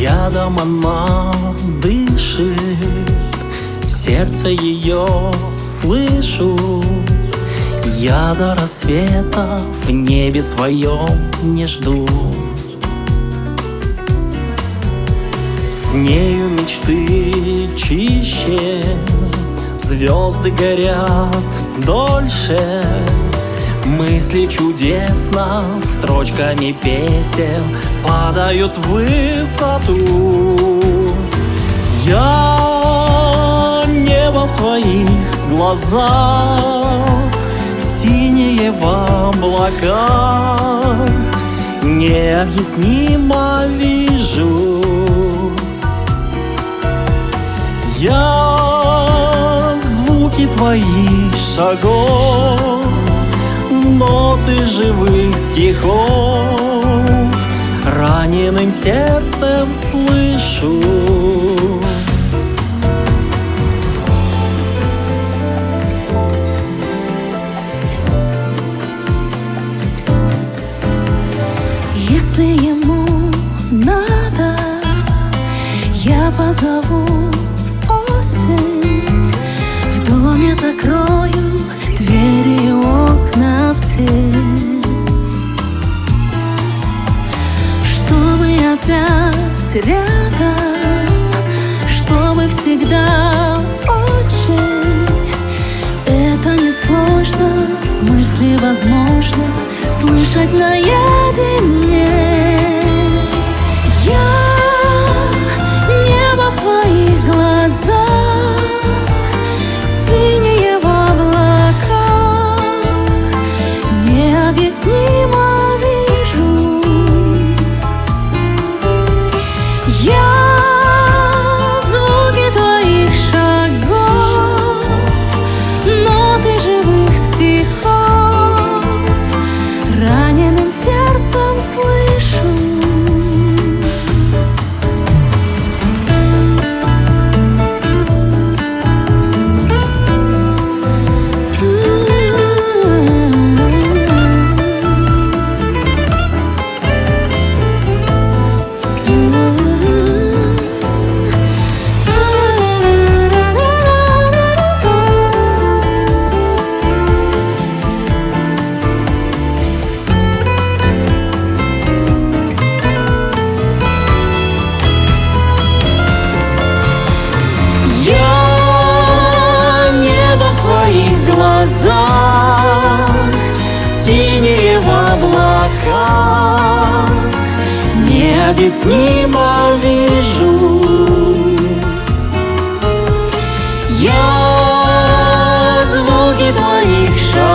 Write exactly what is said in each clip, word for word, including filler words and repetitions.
Рядом она дышит, сердце ее слышу. Я до рассвета в небе своем не жду. С нею мечты чище, звезды горят дольше. Мысли чудесно строчками песен падают в высоту. Я небо в твоих глазах, синее в облаках, необъяснимо вижу. Я звуки твоих шагов, ноты живых стихов раненым сердцем слышу. Если ему надо, я позову осень. В доме закрою двери и окна все, чтобы опять рядом, чтобы всегда очень. Это несложно, мысли возможно слышать наедине. Я небо в твоих глазах, синее в облаках, необъяснимо вижу. Я звуки твоих шагов, ноты живых стихов раненым сердцем слышу. Синие в облаках, необъяснимо вижу. Я звуки твоих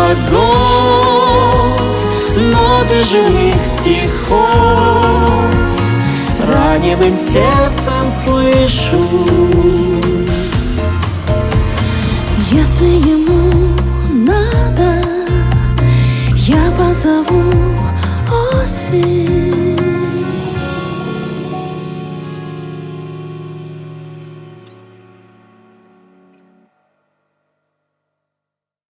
шагов, ноты живых стихов раненым сердцем слышу. Если ему надо,